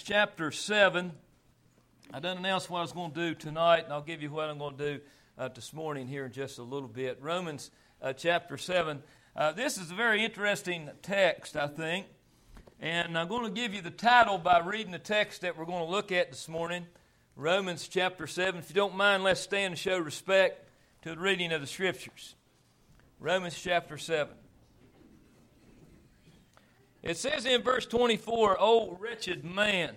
chapter 7. I done announced what I was going to do tonight, and I'll give you what I'm going to do this morning here in just a little bit. Romans chapter 7. This is a very interesting text, I think. And I'm going to give you the title by reading the text that we're going to look at this morning. Romans chapter 7. If you don't mind, let's stand and show respect to the reading of the Scriptures. Romans chapter 7. It says in verse 24, O wretched man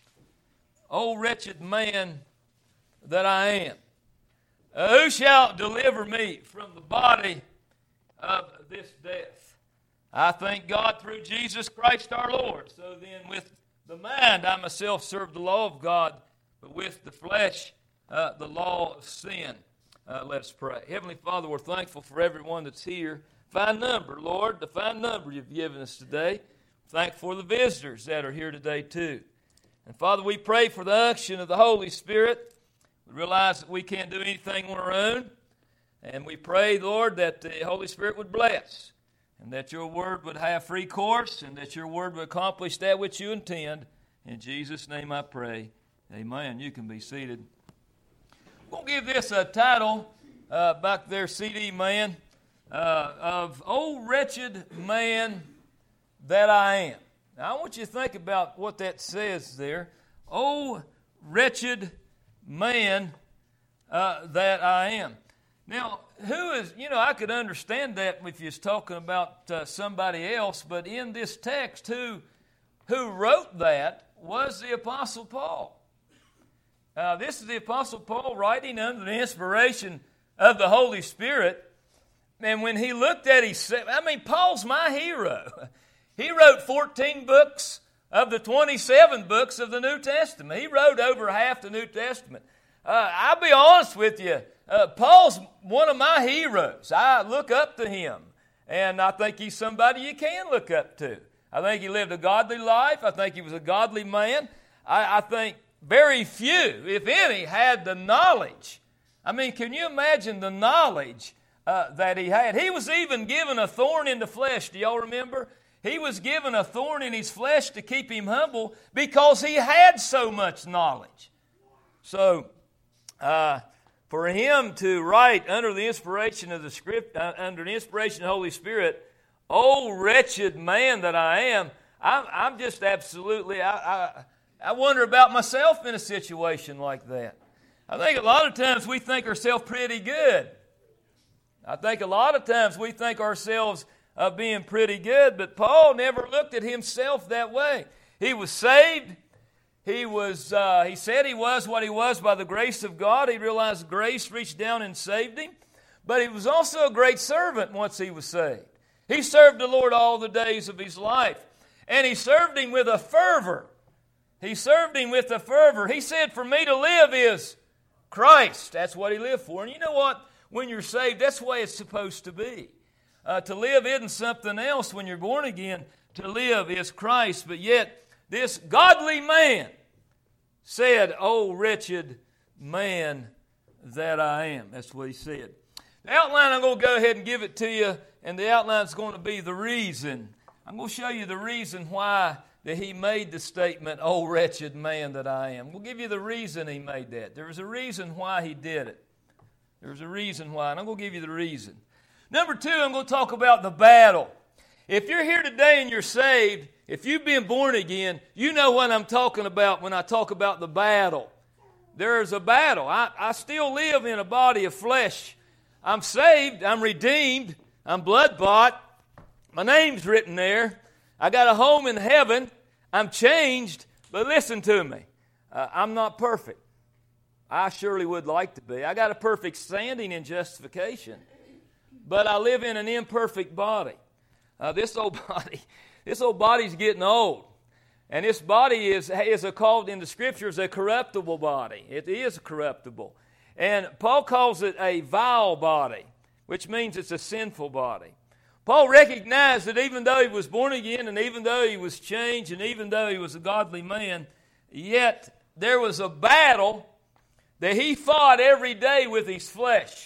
that I am, who shall deliver me from the body of this death? I thank God through Jesus Christ our Lord. So then with the mind I myself serve the law of God, but with the flesh the law of sin. Let's pray. Heavenly Father, we're thankful for everyone that's here. Fine number, Lord, the fine number you've given us today. Thankful for the visitors that are here today too. And Father, we pray for the unction of the Holy Spirit. We realize that we can't do anything on our own. And we pray, Lord, that the Holy Spirit would bless, and that your word would have free course, and that your word would accomplish that which you intend. In Jesus' name I pray. Amen. You can be seated. We'll give this a title, back there, CD man, of O Wretched Man That I Am. Now, I want you to think about what that says there. O wretched man that I am. Now, who is, I could understand that if you was talking about somebody else, but in this text, who wrote that was the Apostle Paul. This is the Apostle Paul writing under the inspiration of the Holy Spirit. And when he looked at Paul's my hero. He wrote 14 books of the 27 books of the New Testament. He wrote over half the New Testament. I'll be honest with you. Paul's one of my heroes. I look up to him. And I think he's somebody you can look up to. I think he lived a godly life. I think he was a godly man. I think very few, if any, had the knowledge. Can you imagine the knowledge that he had? He was even given a thorn in the flesh. Do y'all remember? He was given a thorn in his flesh to keep him humble because he had so much knowledge. So, for him to write under the inspiration of the Script, under the inspiration of the Holy Spirit, "O wretched man that I am," I'm just absolutely, I wonder about myself in a situation like that. I think a lot of times we think ourselves pretty good. I think a lot of times we think ourselves of being pretty good, but Paul never looked at himself that way. He was saved. He said he was what he was by the grace of God. He realized grace reached down and saved him. But he was also a great servant once he was saved. He served the Lord all the days of his life. And he served him with a fervor. He served him with a fervor. He said, "For me to live is Christ." That's what he lived for. And you know what? When you're saved, that's the way it's supposed to be. To live isn't something else when you're born again. To live is Christ. But yet, this godly man said, "O wretched man that I am." That's what he said. The outline, I'm going to go ahead and give it to you, and the outline is going to be the reason. I'm going to show you the reason why that he made the statement, "O wretched man that I am." We'll give you the reason he made that. There was a reason why he did it. There's a reason why, and I'm going to give you the reason. Number two, I'm going to talk about the battle. If you're here today and you're saved, if you've been born again, you know what I'm talking about when I talk about the battle. There is a battle. I still live in a body of flesh. I'm saved. I'm redeemed. I'm blood-bought. My name's written there. I got a home in heaven. I'm changed. But listen to me. I'm not perfect. I surely would like to be. I got a perfect standing in justification. But I live in an imperfect body. This old body's getting old. And this body is called in the Scriptures a corruptible body. It is corruptible. And Paul calls it a vile body, which means it's a sinful body. Paul recognized that even though he was born again, and even though he was changed, and even though he was a godly man, yet there was a battle that he fought every day with his flesh.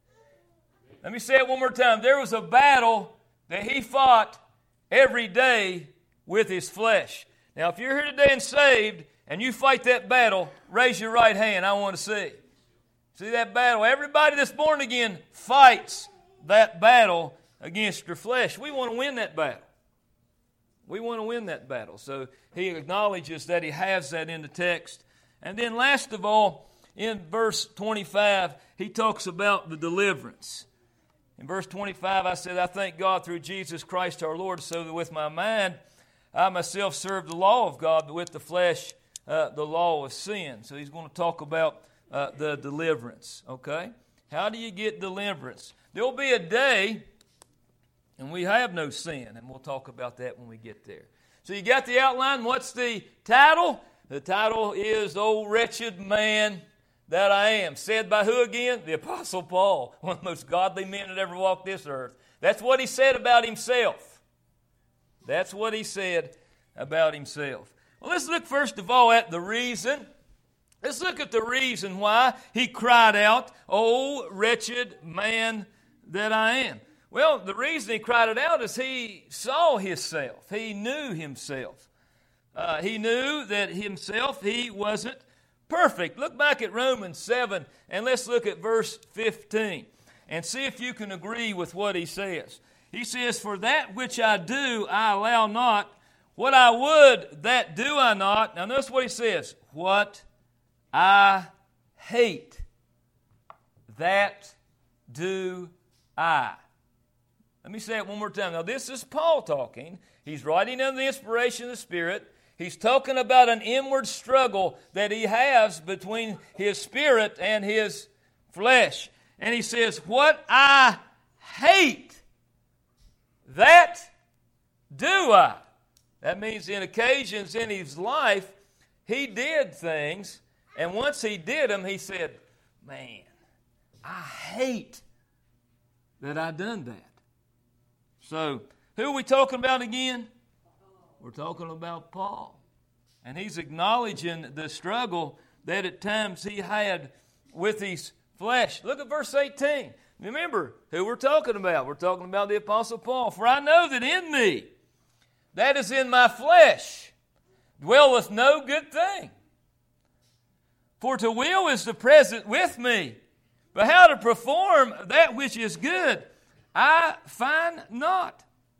Let me say it one more time. There was a battle that he fought every day with his flesh. Now, if you're here today and saved, and you fight that battle, raise your right hand. I want to see. See that battle? Everybody that's born again fights that battle against your flesh. We want to win that battle. We want to win that battle. So he acknowledges that he has that in the text. And then last of all, in verse 25, he talks about the deliverance. In verse 25, I said, I thank God through Jesus Christ our Lord, so that with my mind I myself serve the law of God, but with the flesh the law of sin. So he's going to talk about the deliverance, okay? How do you get deliverance? There will be a day, and we have no sin, and we'll talk about that when we get there. So you got the outline. What's the title? The title is, O Wretched Man That I Am. Said by who again? The Apostle Paul, one of the most godly men that ever walked this earth. That's what he said about himself. That's what he said about himself. Well, let's look first of all at the reason. Let's look at the reason why he cried out, "O wretched man that I am." Well, the reason he cried it out is he saw himself. He knew himself. He knew that himself, he wasn't perfect. Look back at Romans 7, and let's look at verse 15 and see if you can agree with what he says. He says, "For that which I do, I allow not. What I would, that do I not." Now notice what he says. "What I hate, that do I." Let me say it one more time. Now this is Paul talking. He's writing under the inspiration of the Spirit. He's talking about an inward struggle that he has between his spirit and his flesh. And he says, "What I hate, that do I." That means in occasions in his life, he did things, and once he did them, he said, "Man, I hate that I done that." So, who are we talking about again? We're talking about Paul. And he's acknowledging the struggle that at times he had with his flesh. Look at verse 18. Remember who we're talking about. We're talking about the Apostle Paul. "For I know that in me, that is in my flesh, dwelleth no good thing. For to will is the present with me, but how to perform that which is good, I find not."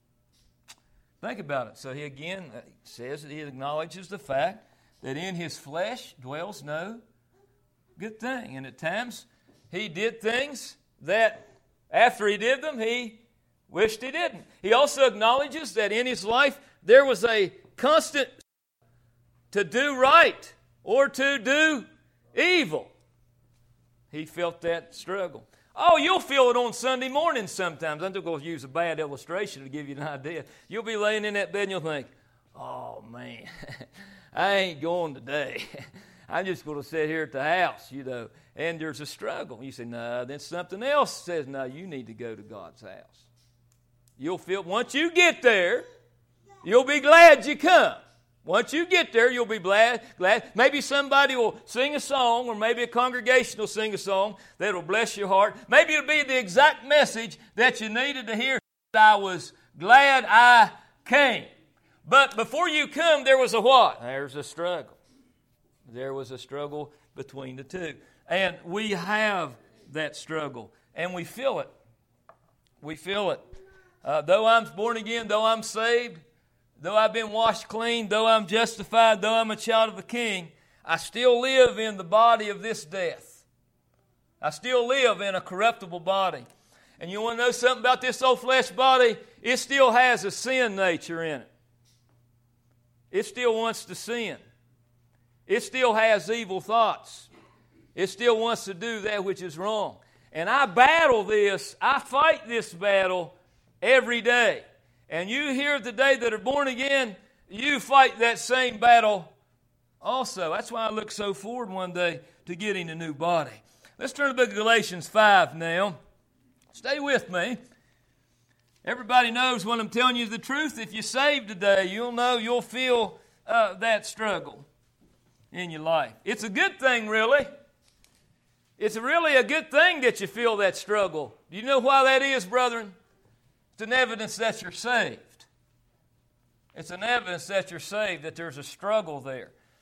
Think about it. So he again says that he acknowledges the fact that in his flesh dwells no good thing. And at times he did things that after he did them, he wished he didn't. He also acknowledges that in his life there was a constant to do right or to do evil. He felt that struggle. Oh, you'll feel it on Sunday morning sometimes. I'm just going to use a bad illustration to give you an idea. You'll be laying in that bed and you'll think, "Oh, man, I ain't going today. I'm just going to sit here at the house, and there's a struggle." You say, "No." Then something else says, "No, you need to go to God's house." You'll feel, once you get there, you'll be glad you come. Once you get there, you'll be glad. Maybe somebody will sing a song, or maybe a congregation will sing a song that will bless your heart. Maybe it'll be the exact message that you needed to hear. "I was glad I came." But before you come, there was a what? There's a struggle. There was a struggle between the two. And we have that struggle. And we feel it. We feel it. Though I'm born again, though I'm saved, though I've been washed clean, though I'm justified, though I'm a child of the King, I still live in the body of this death. I still live in a corruptible body. And you want to know something about this old flesh body? It still has a sin nature in it. It still wants to sin. It still has evil thoughts. It still wants to do that which is wrong. And I battle this, I fight this battle every day. And you here today that are born again, you fight that same battle also. That's why I look so forward one day to getting a new body. Let's turn to the book of Galatians 5 now. Stay with me. Everybody knows when I'm telling you the truth. If you're saved today, you'll feel that struggle in your life. It's a good thing, really. It's really a good thing that you feel that struggle. Do you know why that is, brethren? It's an evidence that you're saved. It's an evidence that you're saved, that there's a struggle there.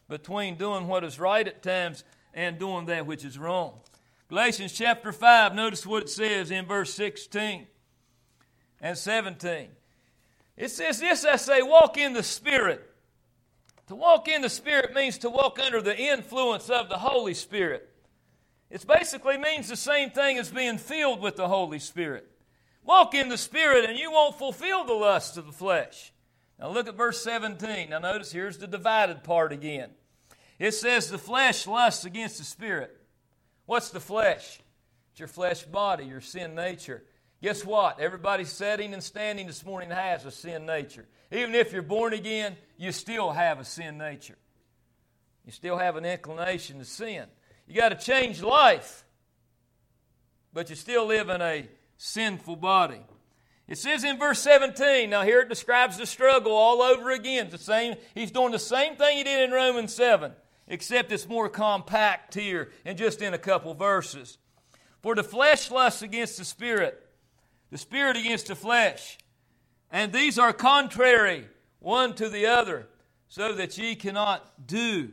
between doing what is right at times and doing that which is wrong. Galatians chapter 5, notice what it says in verse 16 and 17. It says this, I say, walk in the Spirit. To walk in the Spirit means to walk under the influence of the Holy Spirit. It basically means the same thing as being filled with the Holy Spirit. Walk in the Spirit and you won't fulfill the lusts of the flesh. Now look at verse 17. Now notice here's the divided part again. It says the flesh lusts against the Spirit. What's the flesh? It's your flesh body, your sin nature. Guess what? Everybody sitting and standing this morning has a sin nature. Even if you're born again, you still have a sin nature. You still have an inclination to sin. You got to change life, but you still live in a sinful body. It says in verse 17, now here it describes the struggle all over again. The same, he's doing the same thing he did in Romans 7, except it's more compact here and just in a couple verses. For the flesh lusts against the Spirit against the flesh. And these are contrary one to the other, so that ye cannot do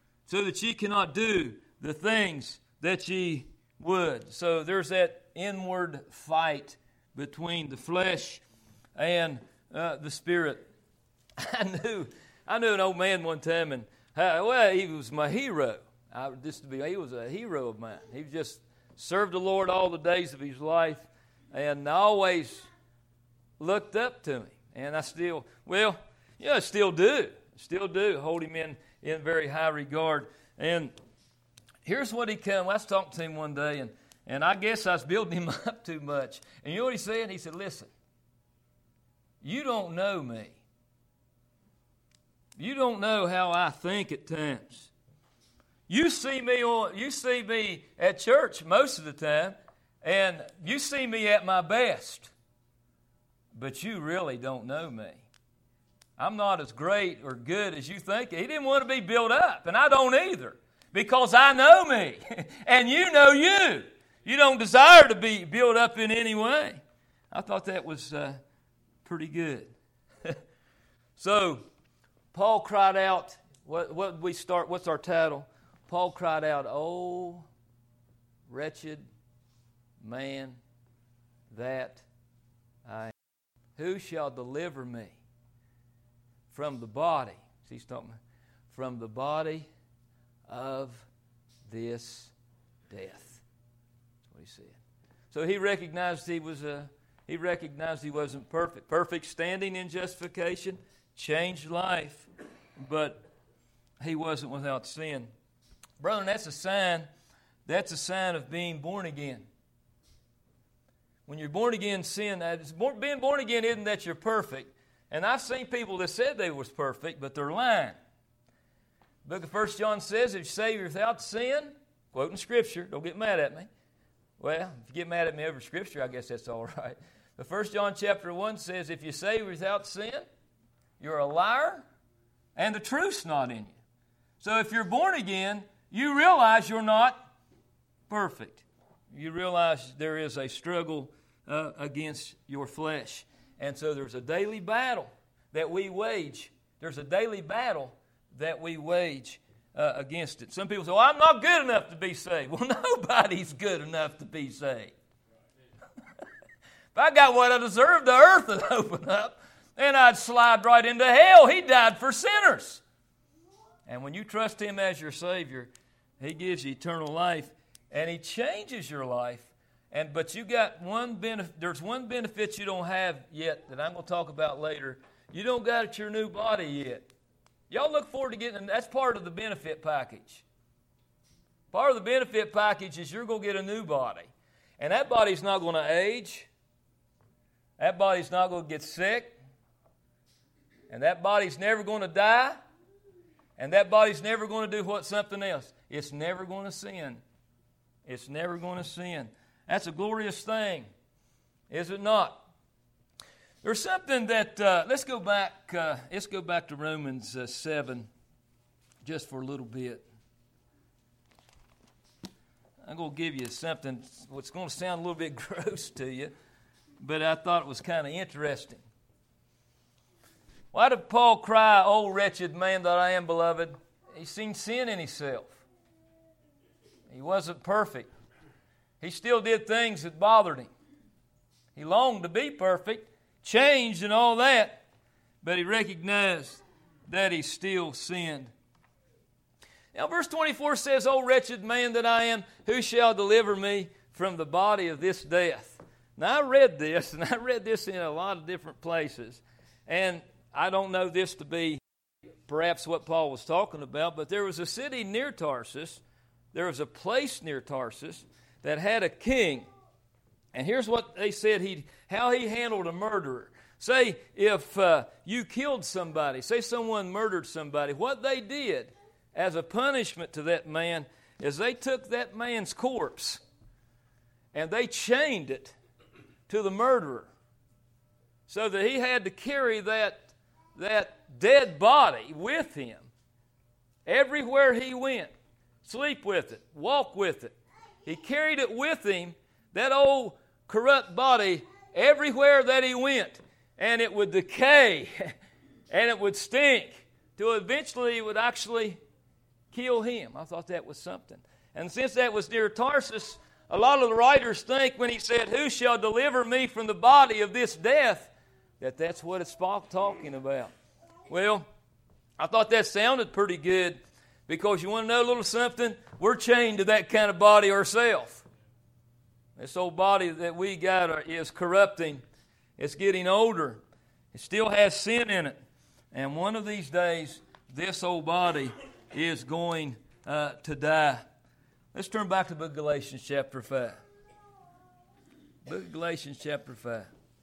the things that ye would. So there's that inward fight between the flesh and the Spirit. I knew an old man one time, and he was my hero. He was a hero of mine. He just served the Lord all the days of his life, and I always looked up to him. And I still do. Still do hold him in very high regard. And here's what he came. I was talking to him one day, and I guess I was building him up too much. And you know what he said? He said, listen, you don't know me. You don't know how I think at times. You see me at church most of the time, and you see me at my best. But you really don't know me. I'm not as great or good as you think. He didn't want to be built up, and I don't either, because I know me, and you know you. You don't desire to be built up in any way. I thought that was pretty good. So, Paul cried out, what's our title? Paul cried out, "Oh, wretched man that I am. Who shall deliver me from the body?" He's talking from the body of this death. That's what he said. So he recognized he wasn't perfect. Perfect standing in justification, changed life, but he wasn't without sin. Brother, that's a sign of being born again. When you're born again, being born again isn't that you're perfect. And I've seen people that said they was perfect, but they're lying. The book of 1 John says, if you say you're without sin, quoting Scripture, don't get mad at me. Well, if you get mad at me over Scripture, I guess that's all right. But 1 John chapter 1 says, if you say you're without sin, you're a liar, and the truth's not in you. So if you're born again, you realize you're not perfect. You realize there is a struggle against your flesh. And so there's a daily battle that we wage. There's a daily battle that we wage against it. Some people say, well, I'm not good enough to be saved. Well, nobody's good enough to be saved. If I got what I deserved, the earth would open up and I'd slide right into hell. He died for sinners. And when you trust Him as your Savior, He gives you eternal life, and He changes your life. But you got one benefit. There's one benefit you don't have yet that I'm going to talk about later. You don't got your new body yet. Y'all look forward to getting. That's part of the benefit package. Part of the benefit package is you're going to get a new body, and that body's not going to age. That body's not going to get sick, and that body's never going to die. And that body's never going to do something else. It's never going to sin. It's never going to sin. That's a glorious thing, is it not? There's something that, let's go back to Romans 7 just for a little bit. I'm going to give you something what's going to sound a little bit gross to you, but I thought it was kind of interesting. Why did Paul cry, "Oh, wretched man that I am, beloved"? He seen sin in himself. He wasn't perfect. He still did things that bothered him. He longed to be perfect, changed and all that, but he recognized that he still sinned. Now verse 24 says, O wretched man that I am, who shall deliver me from the body of this death? Now I read this, and I read this in a lot of different places, and I don't know this to be perhaps what Paul was talking about, but there was a city near Tarsus, there was a place near Tarsus that had a king. And here's what they said how he handled a murderer. Say if you killed somebody, say someone murdered somebody, what they did as a punishment to that man is they took that man's corpse and they chained it to the murderer so that he had to carry that dead body with him everywhere he went. Sleep with it, walk with it. He carried it with him, that old corrupt body, everywhere that he went. And it would decay and it would stink till eventually it would actually kill him. I thought that was something. And since that was near Tarsus, a lot of the writers think when he said, who shall deliver me from the body of this death, that's what it's talking about. Well, I thought that sounded pretty good because you want to know a little something? We're chained to that kind of body ourselves. This old body that we got is corrupting. It's getting older. It still has sin in it. And one of these days, this old body is going to die. Let's turn back to the book of Galatians chapter 5. Book of Galatians chapter 5.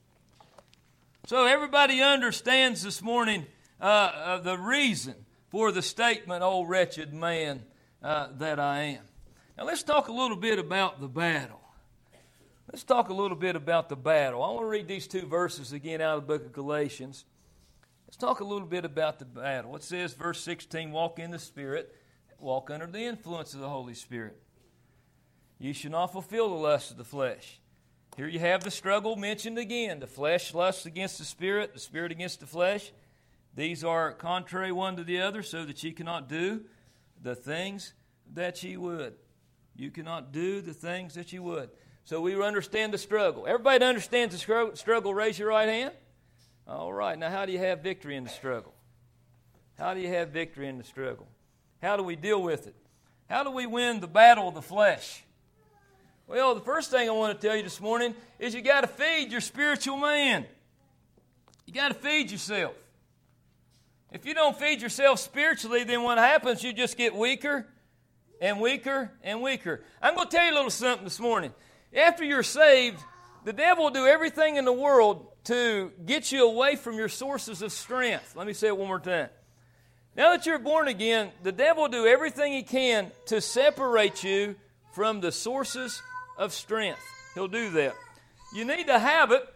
So everybody understands this morning the reason for the statement, "O wretched man that I am." Now let's talk a little bit about the battle. Let's talk a little bit about the battle. I want to read these two verses again out of the book of Galatians. Let's talk a little bit about the battle. It says, verse 16, walk in the Spirit, walk under the influence of the Holy Spirit. You shall not fulfill the lust of the flesh. Here you have the struggle mentioned again. The flesh lusts against the Spirit against the flesh. These are contrary one to the other, so that ye cannot do the things that ye would. You cannot do the things that you would. So we understand the struggle. Everybody that understands the struggle, raise your right hand. All right. Now, how do you have victory in the struggle? How do you have victory in the struggle? How do we deal with it? How do we win the battle of the flesh? Well, the first thing I want to tell you this morning is you got to feed your spiritual man. You got to feed yourself. If you don't feed yourself spiritually, then what happens? You just get weaker and weaker and weaker. I'm going to tell you a little something this morning. After you're saved, the devil will do everything in the world to get you away from your sources of strength. Let me say it one more time. Now that you're born again, the devil will do everything he can to separate you from the sources of strength. He'll do that. You need to have it.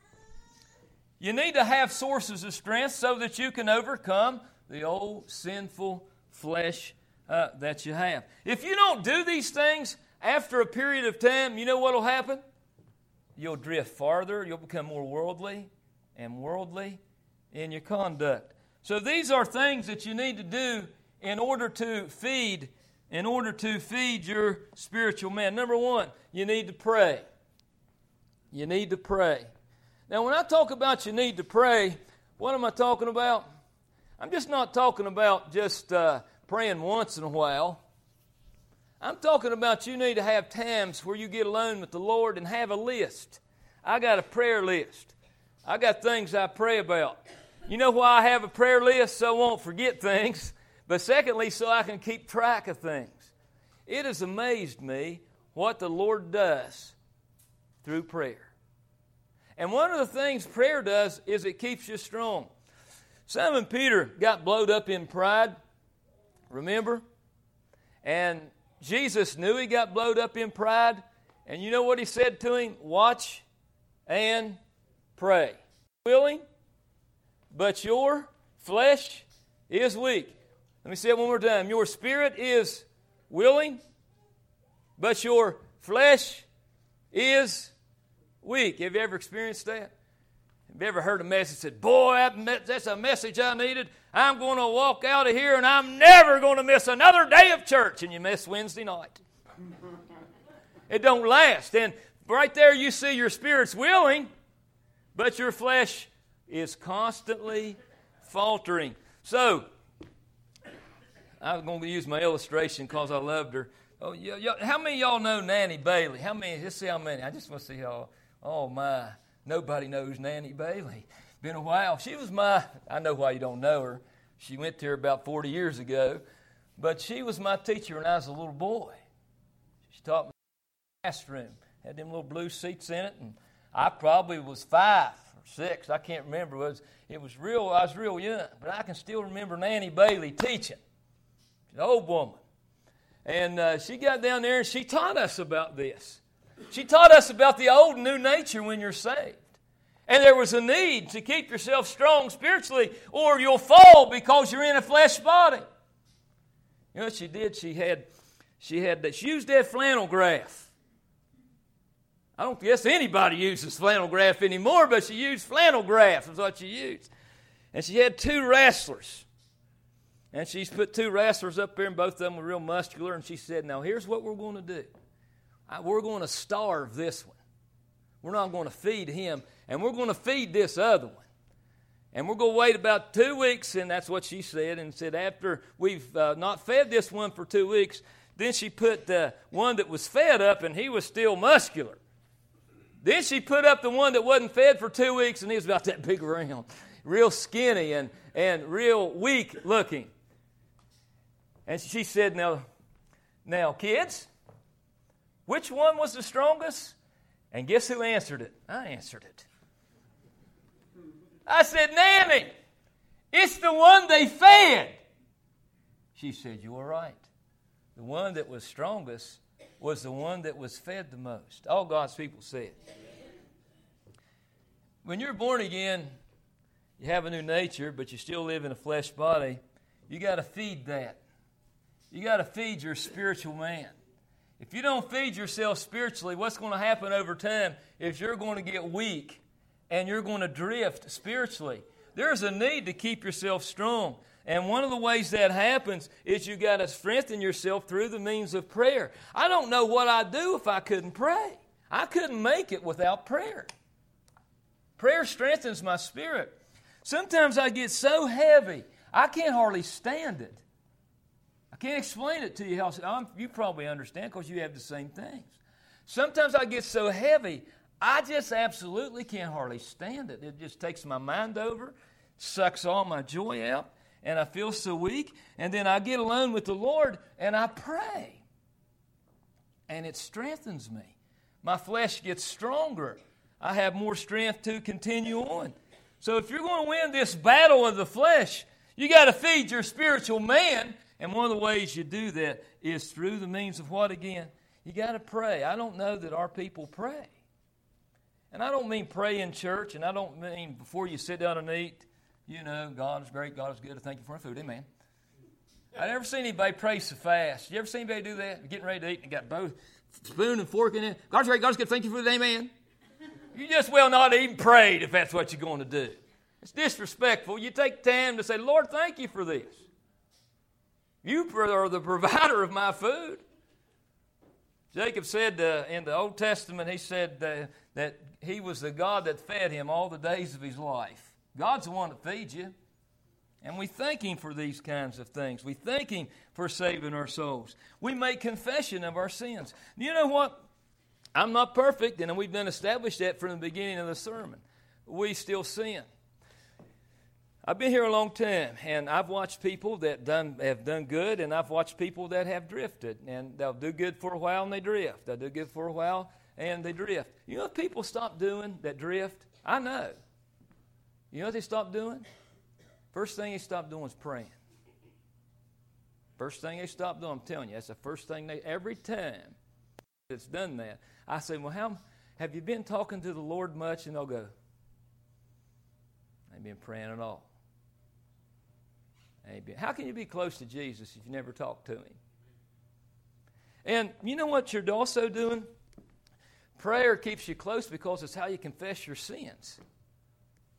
You need to have sources of strength so that you can overcome the old sinful flesh that you have. If you don't do these things, after a period of time, you know what will happen? You'll drift farther. You'll become more worldly and worldly in your conduct. So these are things that you need to do in order to feed your spiritual man. Number one, you need to pray. You need to pray. Now, when I talk about you need to pray, what am I talking about? I'm just not talking about just praying once in a while. I'm talking about you need to have times where you get alone with the Lord and have a list. I got a prayer list. I got things I pray about. You know why I have a prayer list? So I won't forget things. But secondly, so I can keep track of things. It has amazed me what the Lord does through prayer. And one of the things prayer does is it keeps you strong. Simon Peter got blowed up in pride, remember? And Jesus knew he got blowed up in pride. And you know what he said to him? Watch and pray. Willing, but your flesh is weak. Let me say it one more time. Your spirit is willing, but your flesh is weak. Have you ever experienced that? Have you ever heard a message that said, boy, that's a message I needed. I'm going to walk out of here and I'm never going to miss another day of church. And you miss Wednesday night. It don't last. And right there you see your spirit's willing, but your flesh is constantly faltering. So, I'm going to use my illustration because I loved her. Oh, how many of y'all know Nanny Bailey? How many? Let's see how many. I just want to see how. Oh, my. Nobody knows Nanny Bailey. Been a while. She was I know why you don't know her. She went there about 40 years ago. But she was my teacher when I was a little boy. She taught me in the classroom. Had them little blue seats in it. And I probably was 5 or 6. I can't remember. I was real young. But I can still remember Nanny Bailey teaching. She's an old woman. And she got down there and she taught us about this. She taught us about the old and new nature when you're saved. And there was a need to keep yourself strong spiritually or you'll fall because you're in a flesh body. You know what she did? She used that flannel graph. I don't guess anybody uses flannel graph anymore, but she used flannel graph is what she used. And she had 2 wrestlers. And she's put 2 wrestlers up there and both of them were real muscular. And she said, now here's what we're going to do. We're going to starve this one. We're not going to feed him. And we're going to feed this other one. And we're going to wait about 2 weeks. And that's what she said. And said after we've not fed this one for 2 weeks, then she put the one that was fed up and he was still muscular. Then she put up the one that wasn't fed for 2 weeks and he was about that big around. Real skinny and real weak looking. And she said, now kids, which one was the strongest? And guess who answered it? I answered it. I said, Nanny, it's the one they fed. She said, you were right. The one that was strongest was the one that was fed the most. All God's people said. When you're born again, you have a new nature, but you still live in a flesh body. You got to feed that. You got to feed your spiritual man. If you don't feed yourself spiritually, what's going to happen over time is you're going to get weak and you're going to drift spiritually. There's a need to keep yourself strong. And one of the ways that happens is you got to strengthen yourself through the means of prayer. I don't know what I'd do if I couldn't pray. I couldn't make it without prayer. Prayer strengthens my spirit. Sometimes I get so heavy, I can't hardly stand it. I can't explain it to you. You probably understand because you have the same things. Sometimes I get so heavy, I just absolutely can't hardly stand it. It just takes my mind over, sucks all my joy out, and I feel so weak. And then I get alone with the Lord and I pray. And it strengthens me. My flesh gets stronger. I have more strength to continue on. So if you're going to win this battle of the flesh, you got to feed your spiritual man. And one of the ways you do that is through the means of what again? You got to pray. I don't know that our people pray. And I don't mean pray in church, and I don't mean before you sit down and eat, God is great, God is good, thank you for our food, amen. I never seen anybody pray so fast. You ever seen anybody do that? Getting ready to eat and got both spoon and fork in it. God's great, God's good, thank you for the amen. You just well not even prayed if that's what you're going to do. It's disrespectful. You take time to say, Lord, thank you for this. You are the provider of my food. Jacob said in the Old Testament, he said that he was the God that fed him all the days of his life. God's the one that feeds you. And we thank him for these kinds of things. We thank him for saving our souls. We make confession of our sins. You know what? I'm not perfect, and we've been established that from the beginning of the sermon. We still sin. I've been here a long time, and I've watched people that have done good, and I've watched people that have drifted. And they'll do good for a while, and they drift. They'll do good for a while, and they drift. You know what people stop doing that drift? I know. You know what they stop doing? First thing they stop doing is praying. First thing they stop doing, I'm telling you, that's the first thing every time it's done that. I say, well, have you been talking to the Lord much? And they'll go, I ain't been praying at all. How can you be close to Jesus if you never talk to him? And you know what you're also doing? Prayer keeps you close because it's how you confess your sins.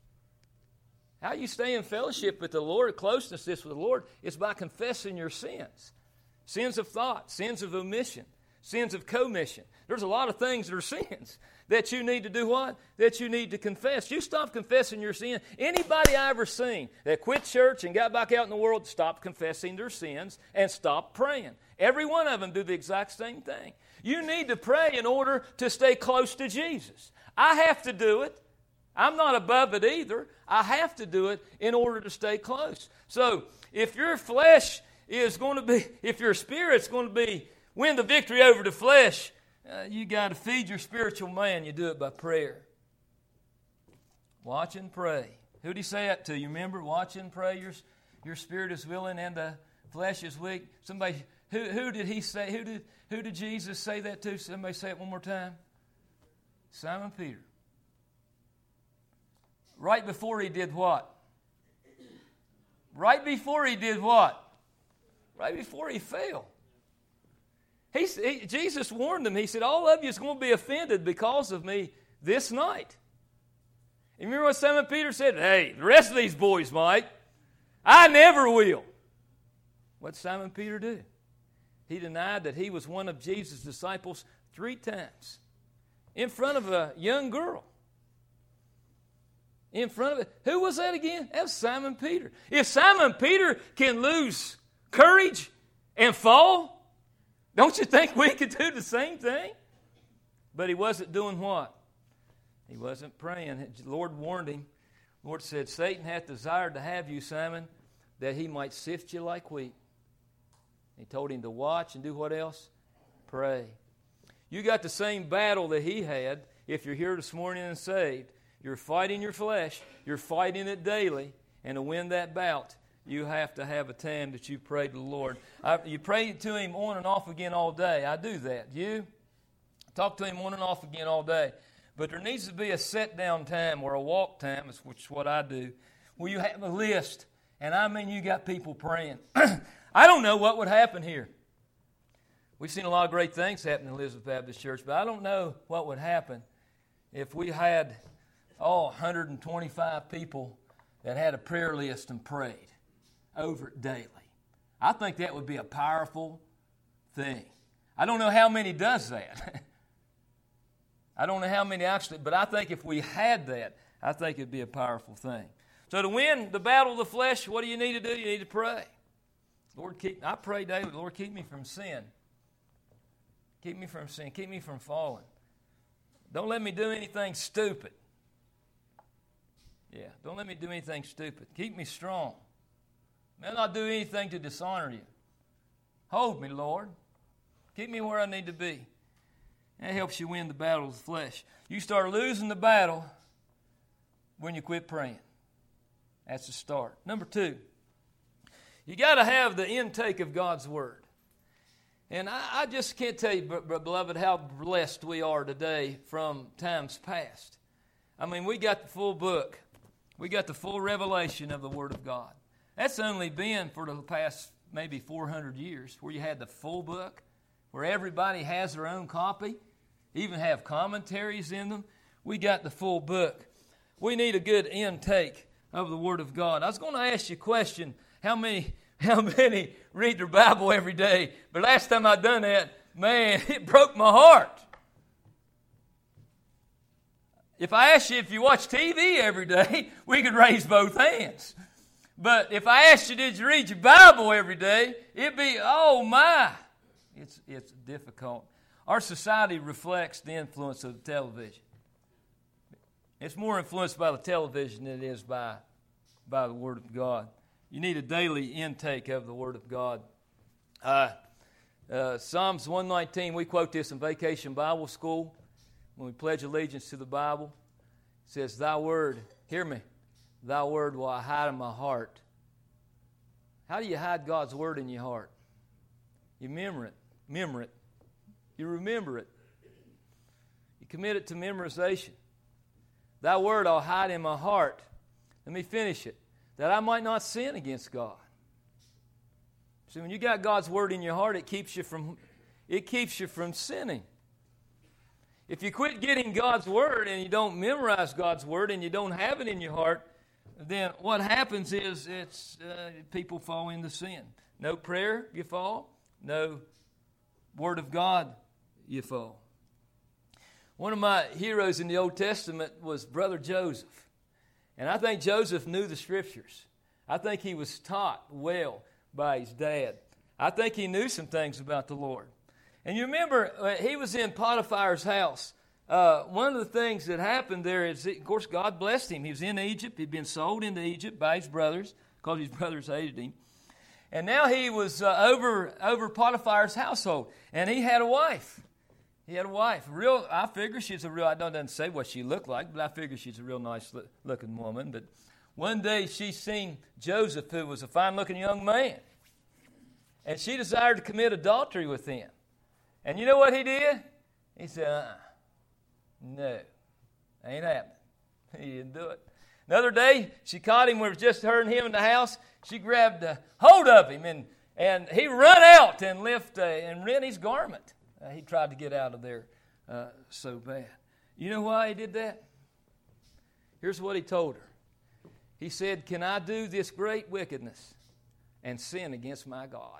How you stay in fellowship with the Lord, closeness with the Lord, is by confessing your sins. Sins of thought, sins of omission, sins of commission. There's a lot of things that are sins that you need to do what? That you need to confess. You stop confessing your sin. Anybody I ever seen that quit church and got back out in the world stopped confessing their sins and stopped praying. Every one of them do the exact same thing. You need to pray in order to stay close to Jesus. I have to do it. I'm not above it either. I have to do it in order to stay close. So if your flesh is going to be, if your spirit's going to be, win the victory over the flesh, you got to feed your spiritual man. You do it by prayer. Watch and pray. Who did he say that to? You remember? Watch and pray. Your spirit is willing and the flesh is weak. Somebody, who did he say? Who did Jesus say that to? Somebody say it one more time. Simon Peter. Right before he did what? Right before he did what? Right before he fell. Jesus warned them. He said, all of you is going to be offended because of me this night. You remember what Simon Peter said? Hey, the rest of these boys might. I never will. What did Simon Peter do? He denied that he was one of Jesus' disciples 3 times. In front of a young girl. In front of it. Who was that again? That was Simon Peter. If Simon Peter can lose courage and fall, don't you think we could do the same thing? But he wasn't doing what? He wasn't praying. The Lord warned him. The Lord said, Satan hath desired to have you, Simon, that he might sift you like wheat. He told him to watch and do what else? Pray. You got the same battle that he had if you're here this morning and saved. You're fighting your flesh. You're fighting it daily. And to win that bout, you have to have a time that you pray to the Lord. You pray to Him on and off again all day. I do that. You? Talk to Him on and off again all day. But there needs to be a sit-down time or a walk time, which is what I do, where you have a list. And I mean you got people praying. I don't know what would happen here. We've seen a lot of great things happen in Elizabeth Baptist Church, but I don't know what would happen if we had 125 people that had a prayer list and prayed over it daily. I think that would be a powerful thing. I don't know how many does that. I don't know how many actually, but I think if we had that, I think it'd be a powerful thing. So to win the battle of the flesh, what do you need to do? You need to pray. Lord, I pray daily, Lord, keep me from sin. Keep me from sin. Keep me from falling. Don't let me do anything stupid. Yeah, don't let me do anything stupid. Keep me strong. May I not do anything to dishonor you. Hold me, Lord. Keep me where I need to be. That helps you win the battle of the flesh. You start losing the battle when you quit praying. That's the start. Number 2, you got to have the intake of God's Word. And I just can't tell you, beloved, how blessed we are today from times past. I mean, we got the full book. We got the full revelation of the Word of God. That's only been for the past maybe 400 years, where you had the full book, where everybody has their own copy, even have commentaries in them. We got the full book. We need a good intake of the Word of God. I was going to ask you a question, how many read their Bible every day? But last time I done that, man, it broke my heart. If I asked you if you watch TV every day, we could raise both hands. But if I asked you, did you read your Bible every day, it'd be, oh my. It's difficult. Our society reflects the influence of the television. It's more influenced by the television than it is by the Word of God. You need a daily intake of the Word of God. Psalms 119, we quote this in Vacation Bible School when we pledge allegiance to the Bible. It says, Thy Word, hear me, Thy Word will I hide in my heart. How do you hide God's Word in your heart? You memor it. You remember it. You commit it to memorization. Thy Word I'll hide in my heart. Let me finish it. That I might not sin against God. See, when you got God's Word in your heart, it keeps you from sinning. If you quit getting God's Word and you don't memorize God's Word and you don't have it in your heart, then what happens is people fall into sin. No prayer, you fall. No Word of God, you fall. One of my heroes in the Old Testament was Brother Joseph. And I think Joseph knew the Scriptures. I think he was taught well by his dad. I think he knew some things about the Lord. And you remember, he was in Potiphar's house. One of the things that happened there is, of course, God blessed him. He was in Egypt. He'd been sold into Egypt by his brothers because his brothers hated him. And now he was over Potiphar's household. And he had a wife. He had a wife. I figure she's I don't say what she looked like, but I figure she's a real nice looking woman. But one day she seen Joseph, who was a fine looking young man. And she desired to commit adultery with him. And you know what he did? He said, no, ain't happening. He didn't do it. Another day, she caught him when it was just her and him in the house. She grabbed hold of him, and he run out and rent his garment. He tried to get out of there so bad. You know why he did that? Here's what he told her. He said, can I do this great wickedness and sin against my God?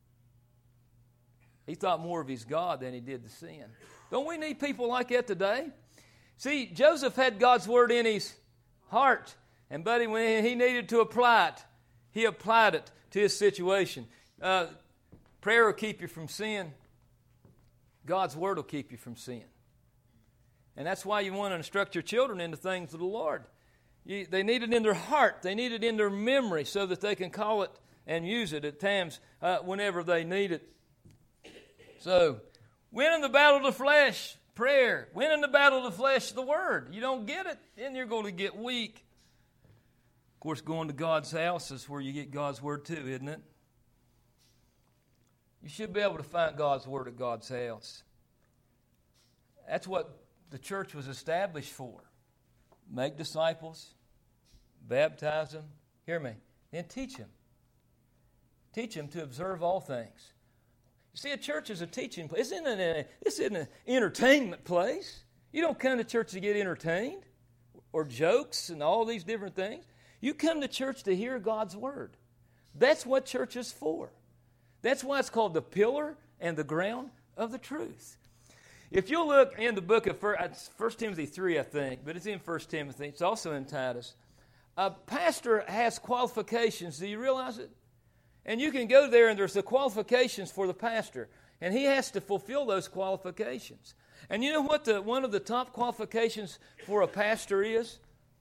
He thought more of his God than he did the sin. Don't we need people like that today? See, Joseph had God's Word in his heart. And buddy, when he needed to apply it, he applied it to his situation. Prayer will keep you from sin. God's Word will keep you from sin. And that's why you want to instruct your children in the things of the Lord. They need it in their heart. They need it in their memory so that they can call it and use it at times whenever they need it. So, winning the battle of the flesh, prayer. Winning the battle of the flesh, the Word. You don't get it, then you're going to get weak. Of course, going to God's house is where you get God's Word too, isn't it? You should be able to find God's Word at God's house. That's what the church was established for. Make disciples, baptize them, hear me, then teach them. Teach them to observe all things. You see, a church is a teaching place. This isn't an entertainment place. You don't come to church to get entertained or jokes and all these different things. You come to church to hear God's Word. That's what church is for. That's why it's called the pillar and the ground of the truth. If you look in the book of 1 Timothy 3, I think, but it's in 1 Timothy. It's also in Titus. A pastor has qualifications. Do you realize it? And you can go there and there's the qualifications for the pastor. And he has to fulfill those qualifications. And you know what one of the top qualifications for a pastor is?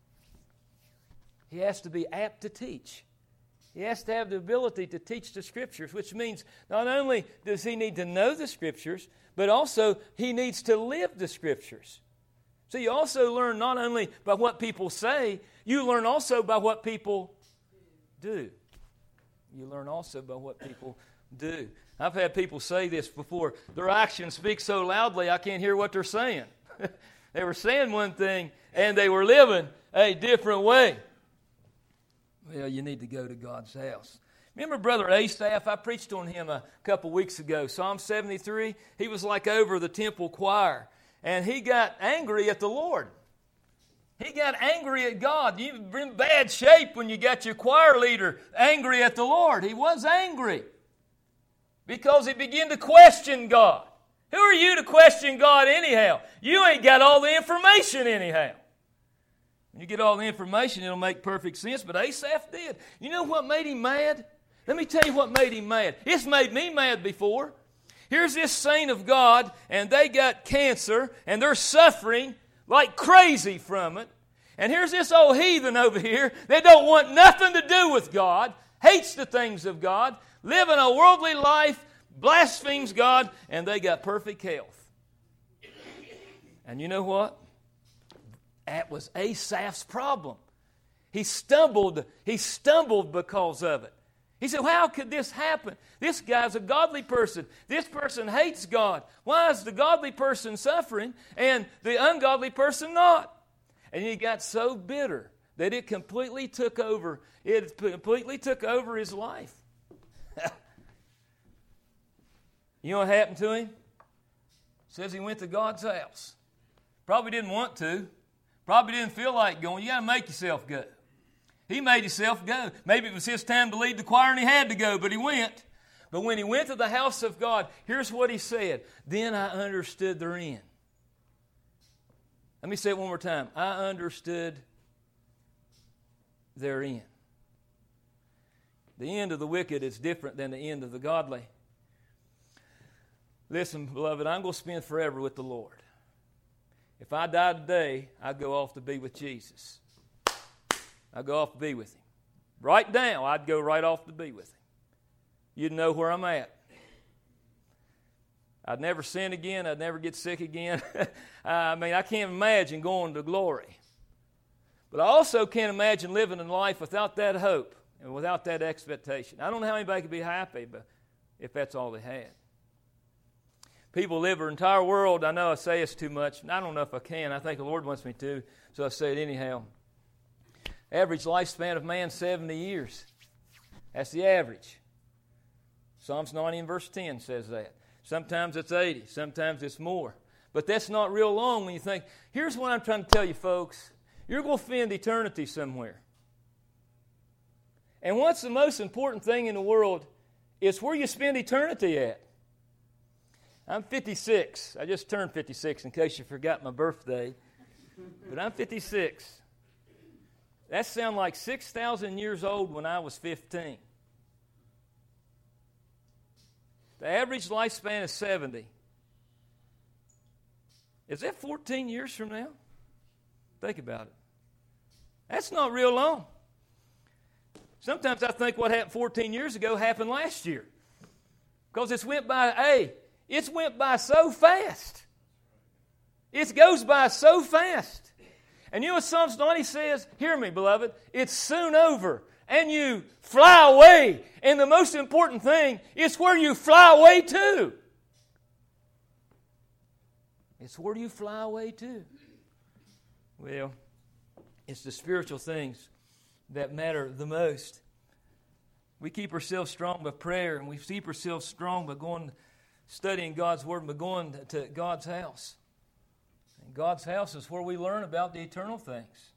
He has to be apt to teach. He has to have the ability to teach the Scriptures, which means not only does he need to know the Scriptures, but also he needs to live the Scriptures. So you also learn not only by what people say, you learn also by what people do. You learn also by what people do. I've had people say this before. Their actions speak so loudly I can't hear what they're saying. They were saying one thing and they were living a different way. Well, you need to go to God's house. Remember Brother Asaph? I preached on him a couple weeks ago. Psalm 73, he was like over the temple choir. And he got angry at the Lord. He got angry at God. You're in bad shape when you got your choir leader angry at the Lord. He was angry because he began to question God. Who are you to question God anyhow? You ain't got all the information anyhow. When you get all the information, it'll make perfect sense, but Asaph did. You know what made him mad? Let me tell you what made him mad. It's made me mad before. Here's this saint of God, and they got cancer, and they're suffering like crazy from it. And here's this old heathen over here that don't want nothing to do with God, hates the things of God, living a worldly life, blasphemes God, and they got perfect health. And you know what? That was Asaph's problem. He stumbled because of it. He said, how could this happen? This guy's a godly person. This person hates God. Why is the godly person suffering and the ungodly person not? And he got so bitter that it completely took over. It completely took over his life. You know what happened to him? Says he went to God's house. Probably didn't want to. Probably didn't feel like going. You got to make yourself go. He made himself go. Maybe it was his time to lead the choir and he had to go, but he went. But when he went to the house of God, here's what he said. Then I understood their end. Let me say it one more time. I understood their end. The end of the wicked is different than the end of the godly. Listen, beloved, I'm going to spend forever with the Lord. If I die today, I go off to be with Jesus. I go off to be with Him. Right now, I'd go right off to be with Him. You'd know where I'm at. I'd never sin again. I'd never get sick again. I mean, I can't imagine going to glory. But I also can't imagine living in life without that hope and without that expectation. I don't know how anybody could be happy but if that's all they had. People live their entire world. I know I say it's too much. I don't know if I can. I think the Lord wants me to, so I say it anyhow. Average lifespan of man, 70 years. That's the average. Psalms 90 and verse 10 says that. Sometimes it's 80. Sometimes it's more. But that's not real long when you think, here's what I'm trying to tell you, folks. You're going to spend eternity somewhere. And what's the most important thing in the world is where you spend eternity at. I'm 56. I just turned 56 in case you forgot my birthday. But I'm 56. That sounds like 6,000 years old when I was 15. The average lifespan is 70. Is that 14 years from now? Think about it. That's not real long. Sometimes I think what happened 14 years ago happened last year. Because it's went by so fast. It goes by so fast. And you know what Psalms 90 says? Hear me, beloved. It's soon over. And you fly away. And the most important thing is where you fly away to. It's where do you fly away to? Well, it's the spiritual things that matter the most. We keep ourselves strong by prayer, and we keep ourselves strong by going, studying God's Word, by going to God's house. And God's house is where we learn about the eternal things.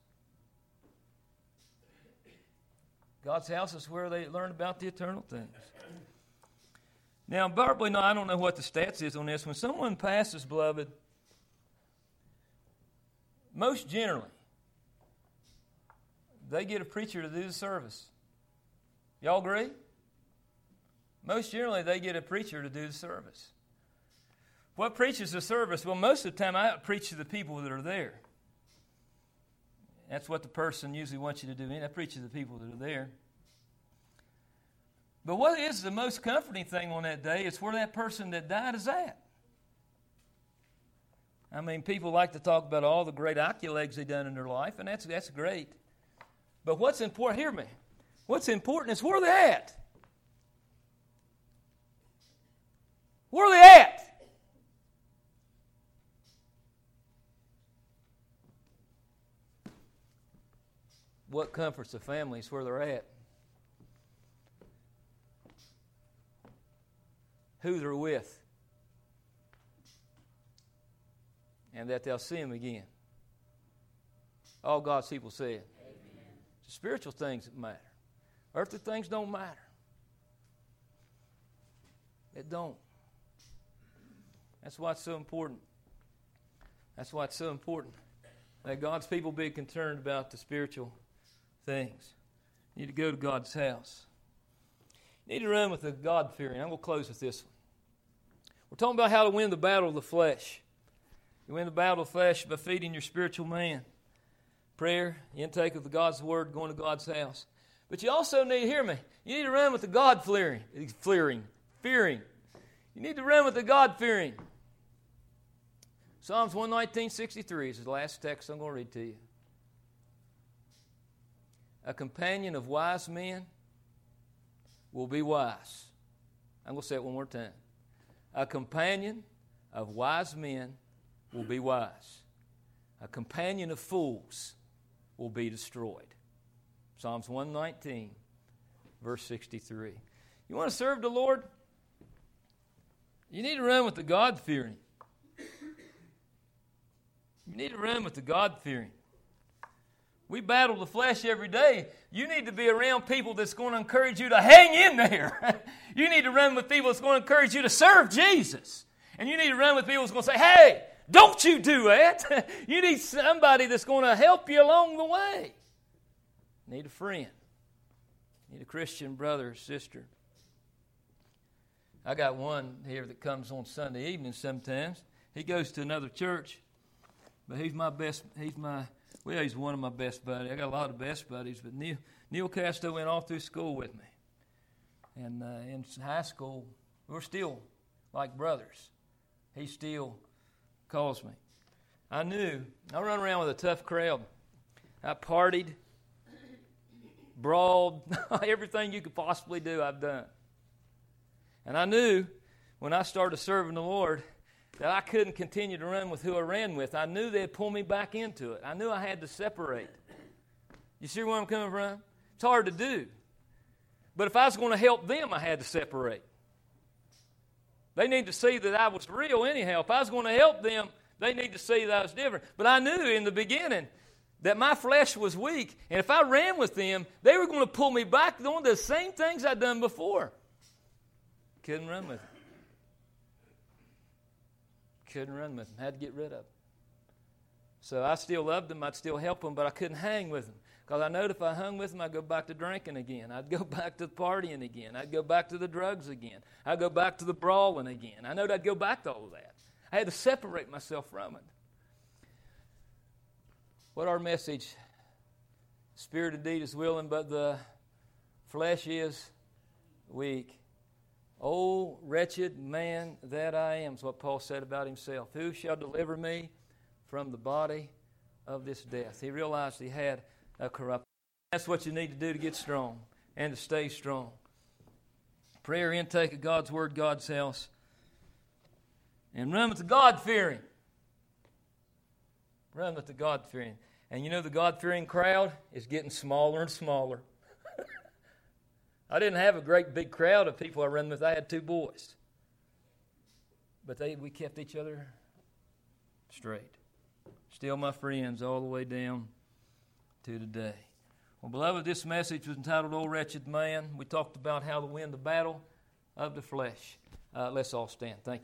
God's house is where they learn about the eternal things. Now, probably not, I don't know what the stats is on this. When someone passes, beloved, most generally, they get a preacher to do the service. Y'all agree? Most generally, they get a preacher to do the service. What preaches the service? Well, most of the time, I preach to the people that are there. That's what the person usually wants you to do. I preach to the people that are there. But what is the most comforting thing on that day is where that person that died is at. I mean, people like to talk about all the great accolades they've done in their life, and that's great. But what's important, hear me, what's important is where they're at. Where are they at? What comforts a family is where they're at. Who they're with. And that they'll see them again. All God's people say it. It's the spiritual things that matter. Earthly things don't matter. It don't. That's why it's so important. That's why it's so important that God's people be concerned about the spiritual things. You need to go to God's house. You need to run with the God-fearing. I'm going to close with this one. We're talking about how to win the battle of the flesh. You win the battle of the flesh by feeding your spiritual man. Prayer, intake of the God's Word, going to God's house. But you also need, hear me, you need to run with the God-fearing. Fearing. You need to run with the God-fearing. Psalms 119:63 is the last text I'm going to read to you. A companion of wise men will be wise. I'm going to say it one more time. A companion of wise men will be wise. A companion of fools will be destroyed. Psalms 119, verse 63. You want to serve the Lord? You need to run with the God-fearing. You need to run with the God-fearing. We battle the flesh every day. You need to be around people that's going to encourage you to hang in there. You need to run with people that's going to encourage you to serve Jesus. And you need to run with people that's going to say, hey, don't you do that. You need somebody that's going to help you along the way. You need a friend. You need a Christian brother or sister. I got one here that comes on Sunday evening sometimes. He goes to another church, but he's one of my best buddies. I got a lot of best buddies, but Neil Castro went all through school with me. And in high school, we're still like brothers. He still calls me. I run around with a tough crowd. I partied, brawled, everything you could possibly do, I've done. And I knew when I started serving the Lord that I couldn't continue to run with who I ran with. I knew they'd pull me back into it. I knew I had to separate. You see where I'm coming from? It's hard to do. But if I was going to help them, I had to separate. They need to see that I was real anyhow. If I was going to help them, they need to see that I was different. But I knew in the beginning that my flesh was weak. And if I ran with them, they were going to pull me back doing the same things I'd done before. Couldn't run with them. Couldn't run with them. Had to get rid of them. So I still loved them. I'd still help them, but I couldn't hang with them. Because I knowed if I hung with them, I'd go back to drinking again. I'd go back to partying again. I'd go back to the drugs again. I'd go back to the brawling again. I knowed I'd go back to all of that. I had to separate myself from it. What our message? Spirit indeed is willing, but the flesh is weak. Oh, wretched man that I am, is what Paul said about himself. Who shall deliver me from the body of this death? He realized he had a corrupt. That's what you need to do to get strong and to stay strong. Prayer, intake of God's Word, God's house. And run with the God-fearing. Run with the God-fearing. And you know the God-fearing crowd is getting smaller and smaller. I didn't have a great big crowd of people I ran with. I had 2 boys. But we kept each other straight. Still my friends all the way down to today. Well, beloved, this message was entitled, O Wretched Man. We talked about how to win the battle of the flesh. Let's all stand. Thank you.